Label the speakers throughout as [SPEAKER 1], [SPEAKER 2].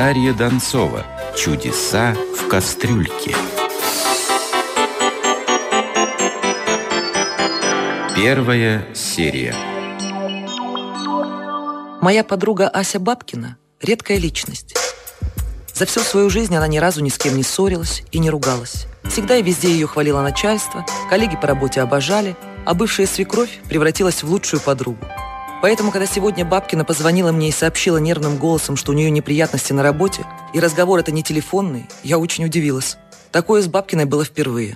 [SPEAKER 1] Дарья Донцова. Чудеса в кастрюльке. Первая серия.
[SPEAKER 2] Моя подруга Ася Бабкина – редкая личность. За всю свою жизнь она ни разу ни с кем не ссорилась и не ругалась. Всегда и везде ее хвалило начальство, коллеги по работе обожали, а бывшая свекровь превратилась в лучшую подругу. Поэтому, когда сегодня Бабкина позвонила мне и сообщила нервным голосом, что у нее неприятности на работе, и разговор это не телефонный, я очень удивилась. Такое с Бабкиной было впервые.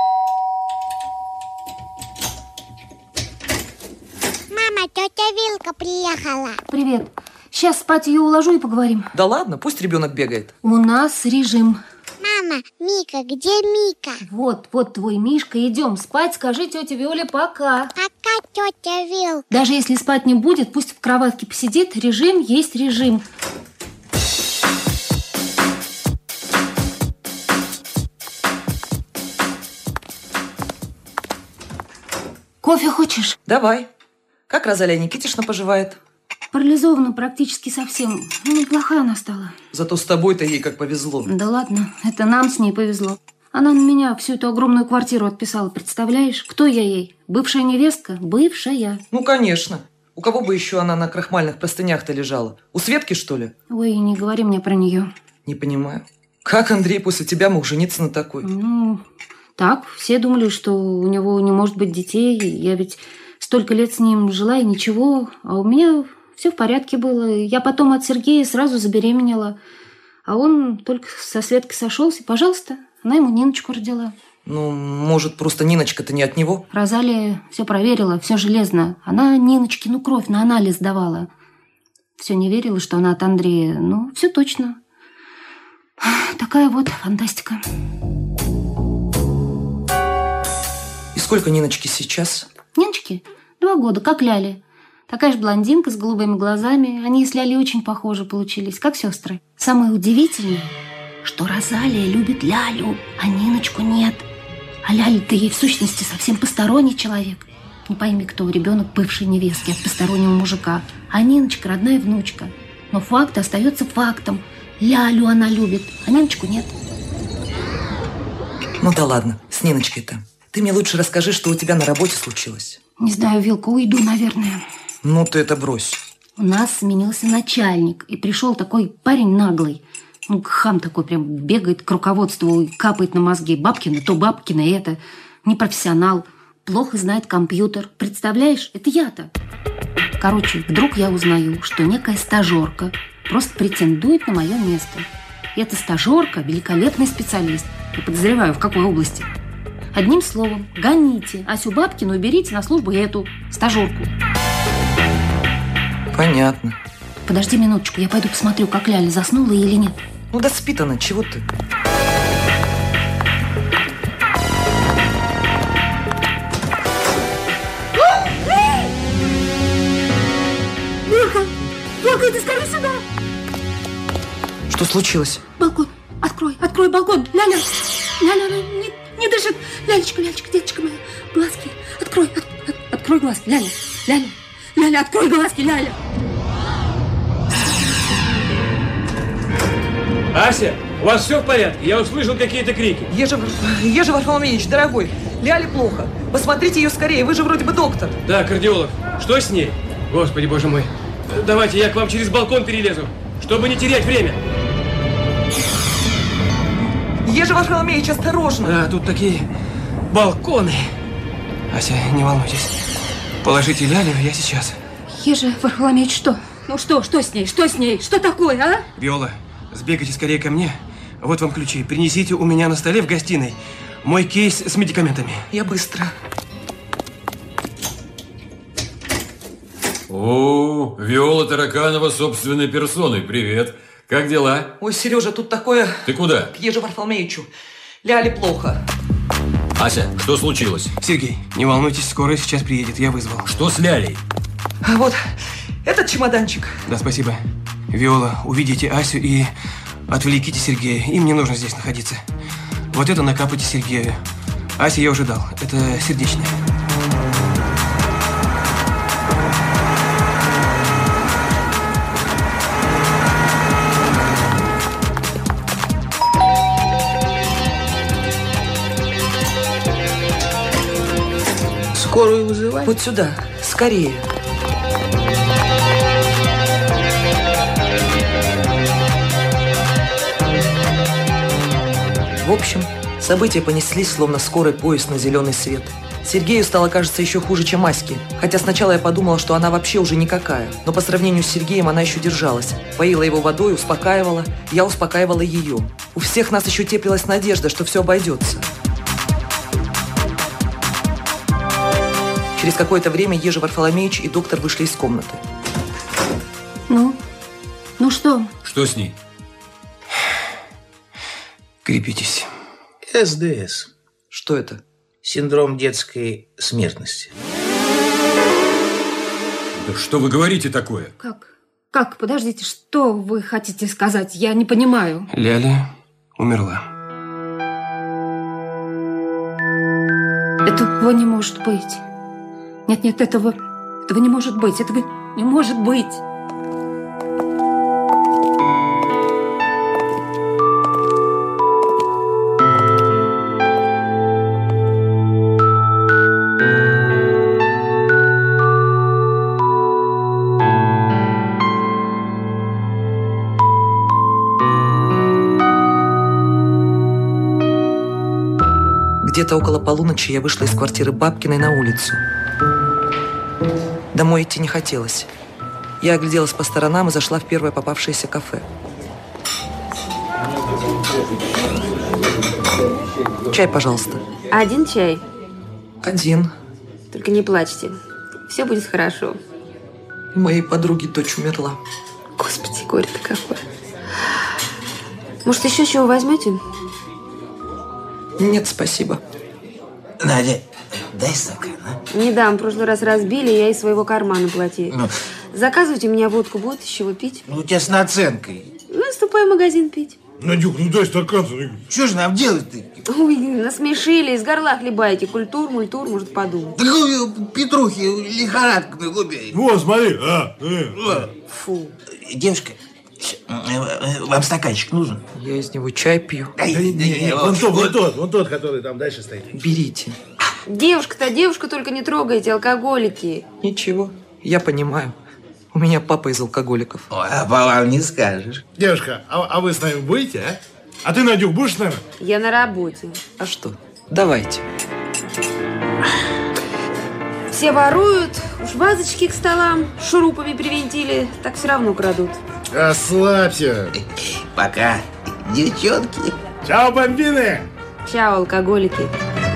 [SPEAKER 3] Мама, тетя Вилка приехала.
[SPEAKER 4] Привет. Сейчас спать ее уложу и поговорим.
[SPEAKER 2] Да ладно, пусть ребенок бегает.
[SPEAKER 4] У нас режим.
[SPEAKER 3] Мама, Мика, где Мика?
[SPEAKER 4] Вот твой Мишка. Идем спать, скажи тете Виоле пока.
[SPEAKER 3] Пока, тетя Вилка.
[SPEAKER 4] Даже если спать не будет, пусть в кроватке посидит. Режим есть режим. Кофе хочешь?
[SPEAKER 2] Давай. Как Розалия Никитична поживает?
[SPEAKER 4] Парализована практически совсем. Неплохая она стала.
[SPEAKER 2] Зато с тобой-то ей как повезло.
[SPEAKER 4] Да ладно, это нам с ней повезло. Она на меня всю эту огромную квартиру отписала, представляешь? Кто я ей? Бывшая невестка? Бывшая.
[SPEAKER 2] Ну, конечно. У кого бы еще она на крахмальных простынях-то лежала? У Светки, что ли?
[SPEAKER 4] Ой, не говори мне про нее.
[SPEAKER 2] Не понимаю. Как Андрей после тебя мог жениться на такой?
[SPEAKER 4] Ну, так, все думали, что у него не может быть детей. Я ведь столько лет с ним жила и ничего. А у меня все в порядке было. Я потом от Сергея сразу забеременела. А он только со Светкой сошелся. Пожалуйста, она ему Ниночку родила.
[SPEAKER 2] Ну, может, просто Ниночка-то не от него?
[SPEAKER 4] Розалия все проверила, все железно. Она Ниночкину кровь на анализ давала. Все не верила, что она от Андрея. Ну, все точно. Такая вот фантастика.
[SPEAKER 2] И сколько Ниночки сейчас?
[SPEAKER 4] Ниночке 2 года, как Ляля. Такая же блондинка с голубыми глазами. Они с Лялей очень похожи получились, как сестры. Самое удивительное, что Розалия любит Лялю, а Ниночку нет. А Ляля-то ей в сущности совсем посторонний человек. Не пойми, кто ребенок бывшей невестки от постороннего мужика. А Ниночка родная внучка. Но факт остается фактом. Лялю она любит, а Ниночку нет.
[SPEAKER 2] Ну да ладно, с Ниночкой-то. Ты мне лучше расскажи, что у тебя на работе случилось.
[SPEAKER 4] Не знаю, Вилка, уйду, наверное.
[SPEAKER 2] Ну ты это брось.
[SPEAKER 4] У нас сменился начальник, и пришел такой парень наглый. Ну, хам такой прям бегает к руководству и капает на мозги. Бабкина, то Бабкина, это. Непрофессионал. Плохо знает компьютер. Представляешь, это я-то. Короче, вдруг я узнаю, что некая стажерка просто претендует на мое место. И эта стажерка – великолепный специалист. Я подозреваю, в какой области. Одним словом, гоните Асю Бабкину и берите на службу эту стажерку.
[SPEAKER 2] Понятно.
[SPEAKER 4] Подожди минуточку, я пойду посмотрю, как Ляля заснула или нет.
[SPEAKER 2] Ну да спит она, чего ты?
[SPEAKER 4] Вилка, иди скорее сюда!
[SPEAKER 2] Что случилось?
[SPEAKER 4] Балкон, открой балкон! Ляля, она не дышит! Лялечка, деточка моя, глазки, открой глазки, Ляля, открой глазки, Ляля!
[SPEAKER 5] Ася, у вас все в порядке? Я услышал какие-то крики.
[SPEAKER 2] Ежи Варфоломеевич, дорогой, Ляле плохо. Посмотрите ее скорее, вы же вроде бы доктор.
[SPEAKER 5] Да, кардиолог. Что с ней? Господи, боже мой. Давайте я к вам через балкон перелезу, чтобы не терять время.
[SPEAKER 2] Ежи Варфоломеевич, осторожно.
[SPEAKER 5] Да, тут такие балконы. Ася, не волнуйтесь. Положите Лялю, я сейчас.
[SPEAKER 4] Ежи Варфоломеевич, что? Ну что с ней? Что такое, а?
[SPEAKER 5] Виола, сбегайте скорее ко мне. Вот вам ключи. Принесите у меня на столе в гостиной мой кейс с медикаментами.
[SPEAKER 2] Я быстро.
[SPEAKER 6] О, Виола Тараканова собственной персоной. Привет. Как дела?
[SPEAKER 2] Ой, Сережа, тут такое...
[SPEAKER 6] Ты куда?
[SPEAKER 2] К Ежи Варфоломеевичу. Ляле плохо.
[SPEAKER 6] Ася, что случилось?
[SPEAKER 5] Сергей, не волнуйтесь, скоро сейчас приедет. Я вызвал.
[SPEAKER 6] Что с Лялей?
[SPEAKER 2] А вот этот чемоданчик.
[SPEAKER 5] Да, спасибо. Виола, увидите Асю и отвлеките Сергея. Им не нужно здесь находиться. Вот это накапайте Сергею. Ася я уже дал. Это сердечное.
[SPEAKER 7] Скорую вызывать?
[SPEAKER 2] Вот сюда, скорее. В общем, события понеслись, словно скорый поезд на зеленый свет. Сергею стало, кажется, еще хуже, чем Аське. Хотя сначала я подумала, что она вообще уже никакая. Но по сравнению с Сергеем она еще держалась. Поила его водой, успокаивала. Я успокаивала ее. У всех нас еще теплилась надежда, что все обойдется. Через какое-то время Ежи Варфоломеич и доктор вышли из комнаты.
[SPEAKER 4] Ну что?
[SPEAKER 6] Что с ней?
[SPEAKER 5] Крепитесь.
[SPEAKER 7] СДС.
[SPEAKER 2] Что это?
[SPEAKER 7] Синдром детской смертности.
[SPEAKER 6] Да что вы говорите такое?
[SPEAKER 4] Как? Подождите, что вы хотите сказать? Я не понимаю.
[SPEAKER 5] Ляля умерла.
[SPEAKER 4] Этого не может быть. Нет, этого не может быть. Этого не может быть.
[SPEAKER 2] Где-то около полуночи я вышла из квартиры Бабкиной на улицу. Домой идти не хотелось. Я огляделась по сторонам и зашла в первое попавшееся кафе. Чай, пожалуйста.
[SPEAKER 8] Один чай?
[SPEAKER 2] Один.
[SPEAKER 8] Только не плачьте. Все будет хорошо.
[SPEAKER 2] У моей подруги дочь умерла.
[SPEAKER 8] Господи, горе-то какое. Может, еще чего возьмете?
[SPEAKER 2] Нет, спасибо.
[SPEAKER 7] Надя, дай стакан, а?
[SPEAKER 8] Не дам, в прошлый раз разбили, я из своего кармана платила. Заказывайте, у меня водку будет, из чего пить?
[SPEAKER 7] Ну, у тебя с наценкой.
[SPEAKER 8] Ну, ступай в магазин пить.
[SPEAKER 9] Надюх, ну дай стакан.
[SPEAKER 7] Что же нам делать-то?
[SPEAKER 8] Ой, насмешили, из горла хлебаете. Культур, мультур, может, подумать.
[SPEAKER 7] Да Петрухи, лихорадка на губе.
[SPEAKER 9] Вот, смотри.
[SPEAKER 8] Фу.
[SPEAKER 7] Девушка, вам стаканчик нужен?
[SPEAKER 2] Я из него чай пью.
[SPEAKER 9] Вон тот, который там дальше стоит.
[SPEAKER 2] Берите.
[SPEAKER 8] Девушка-то, девушку только не трогайте, алкоголики.
[SPEAKER 2] Ничего, я понимаю. У меня папа из алкоголиков.
[SPEAKER 7] Ой, а по вам не скажешь.
[SPEAKER 9] Девушка, а вы с нами будете, а? А ты, Надюх, будешь с нами?
[SPEAKER 8] Я на работе.
[SPEAKER 2] А что? Давайте.
[SPEAKER 8] Все воруют, уж вазочки к столам шурупами привинтили, так все равно крадут.
[SPEAKER 9] Расслабься.
[SPEAKER 7] Пока, девчонки.
[SPEAKER 9] Чао, бомбины.
[SPEAKER 8] Чао, алкоголики.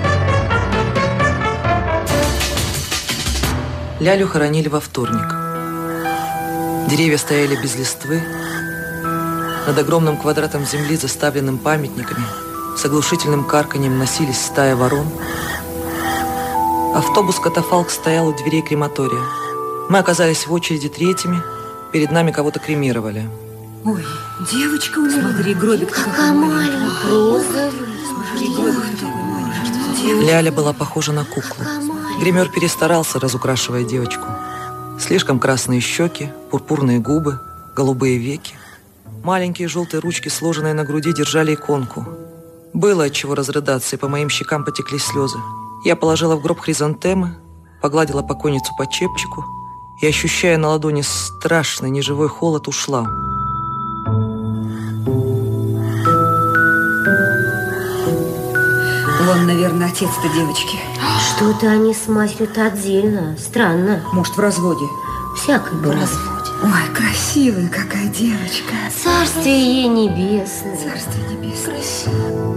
[SPEAKER 2] Лялю хоронили во вторник. Деревья стояли без листвы. Над огромным квадратом земли, заставленным памятниками, с оглушительным карканьем носились стая ворон. Автобус-катафалк стоял у дверей крематория. Мы оказались в очереди третьими. Перед нами кого-то кремировали.
[SPEAKER 4] Ой, девочка умерла. Смотри, гробик
[SPEAKER 3] Какая маленькая, розовый.
[SPEAKER 4] Смотри, гробик такой маленький.
[SPEAKER 2] Ляля была похожа на куклу. Гример перестарался, разукрашивая девочку. Слишком красные щеки, пурпурные губы, голубые веки. Маленькие желтые ручки, сложенные на груди, держали иконку. Было от чего разрыдаться, и по моим щекам потекли слезы. Я положила в гроб хризантемы, погладила покойницу по чепчику и, ощущая на ладони страшный неживой холод, ушла.
[SPEAKER 4] Вон, наверное, отец-то девочки.
[SPEAKER 3] Что-то они с матерью-то отдельно. Странно.
[SPEAKER 4] Может, в разводе?
[SPEAKER 3] Всякое было.
[SPEAKER 4] Ой, красивая какая девочка.
[SPEAKER 3] Царствие ей небесное.
[SPEAKER 4] Царствие небесное.
[SPEAKER 3] Красиво.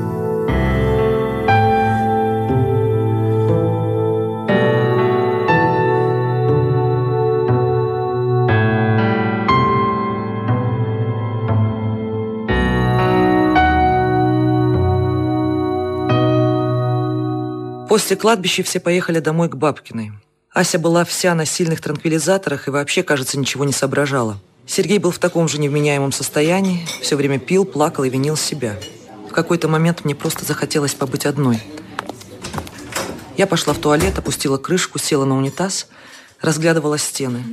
[SPEAKER 2] После кладбища все поехали домой к Бабкиной. Ася была вся на сильных транквилизаторах и вообще, кажется, ничего не соображала. Сергей был в таком же невменяемом состоянии, все время пил, плакал и винил себя. В какой-то момент мне просто захотелось побыть одной. Я пошла в туалет, опустила крышку, села на унитаз, разглядывала стены.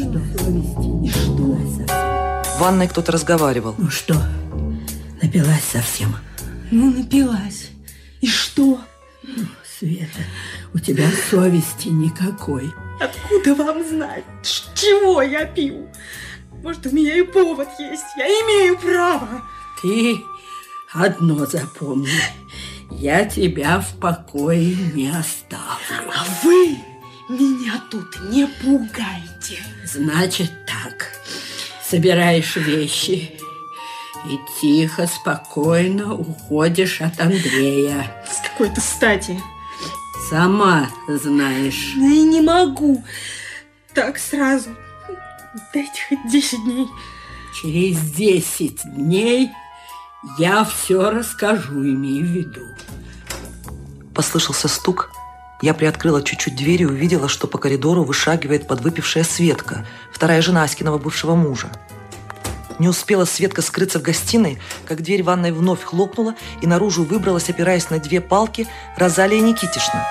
[SPEAKER 2] В ванной кто-то разговаривал.
[SPEAKER 10] Ну что, напилась совсем?
[SPEAKER 11] Ну, напилась. И что?
[SPEAKER 10] Света, у тебя совести никакой.
[SPEAKER 11] Откуда вам знать, чего я пью? Может, у меня и повод есть. Я имею право.
[SPEAKER 10] Ты одно запомни. Я тебя в покое не оставлю.
[SPEAKER 11] А вы меня тут не пугайте.
[SPEAKER 10] Значит так. Собираешь вещи и тихо, спокойно уходишь от Андрея.
[SPEAKER 11] С какой-то стати.
[SPEAKER 10] Сама знаешь.
[SPEAKER 11] Ну и не могу. Так сразу. Дайте хоть 10 дней.
[SPEAKER 10] Через 10 дней я все расскажу, имею в виду.
[SPEAKER 2] Послышался стук. Я приоткрыла чуть-чуть дверь и увидела, что по коридору вышагивает подвыпившая Светка, вторая жена Аськиного бывшего мужа. Не успела Светка скрыться в гостиной, как дверь ванной вновь хлопнула, и наружу выбралась, опираясь на 2 палки, Розалия Никитишна.